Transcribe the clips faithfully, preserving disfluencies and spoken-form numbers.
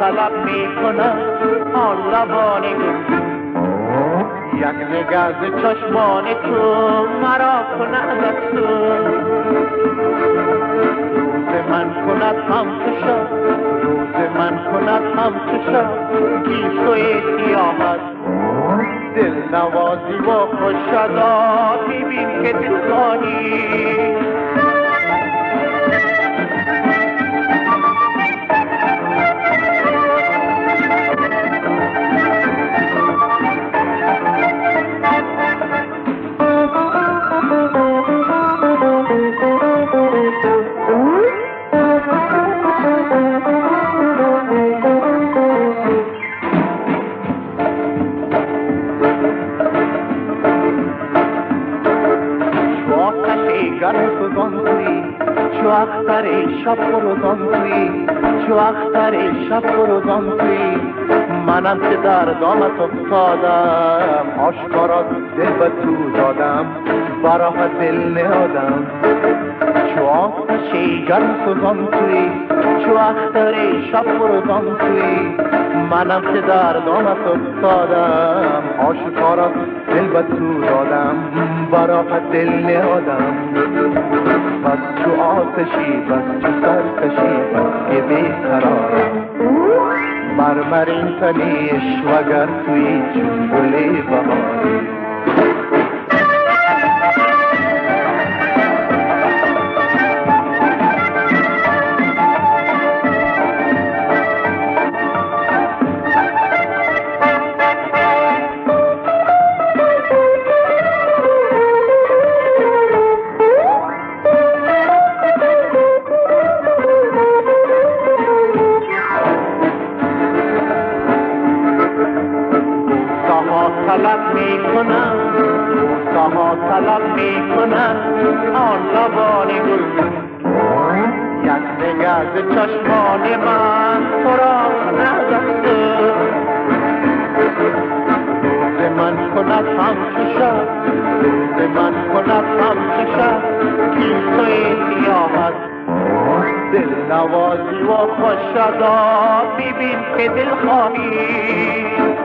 طلب می کنم آن لبان گل، یک نگاه ز چشمان تو مرا کند افسون. روز من کند همچو شب، روز من کند همچو شب، گیسوی سیاحت دل نوازی و خوشدا ببین که دل خواهی. چو اختر شب فروزان توی، چو اختر شب فروزان توی، منم که در دامت افتادم، آشکارا دل به تو دادم، براه دل نهادم. چو آتش گرم سوزان توی، چو اختر شب فروزان توی، منم که در دامت افتادم، آشکارا دل به تو دادم، براه دل نهادم. بس چو آتشی، بس چو سرکشی، بس که بیقرارم، مرمرین تنیش وگر توی چون گل بهاری. طلب می کنم، روزها طلب می کنم آن لبان گل، یک نگاه ز چشمان من تو را کند افسون. روز من کند همچو شب، روز من کند همچو شب، گیسوی سیاحت دل نوازی و خوشدا ببین که دل خواهی.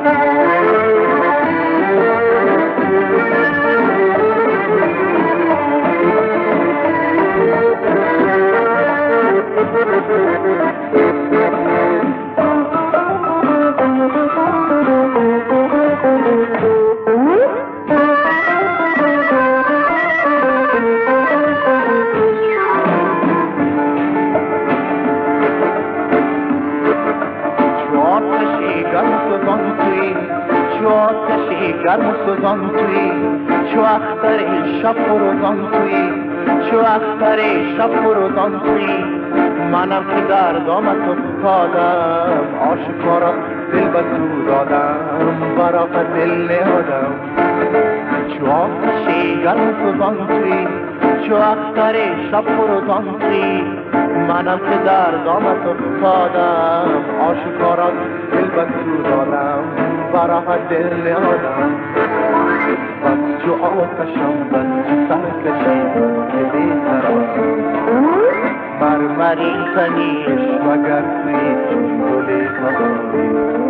چو آتشی گرم سوزان توی، چو اختر شب فروزان توی، چو اختر شب فروزان توی، منم که در دامت افتادم، آشکارا دل به تو دادم، براه دل نهادم. چو آتشی گرم سوزان توی، چو اختر شب فروزان توی، منم که در دامت افتادم، آشکارا دل به تو دادم، براه دل نهادم. بس چو آتشم، بس چو سرکشی، که بیقرارم، مرمرین تنیش وگر توی چون گل بهاری.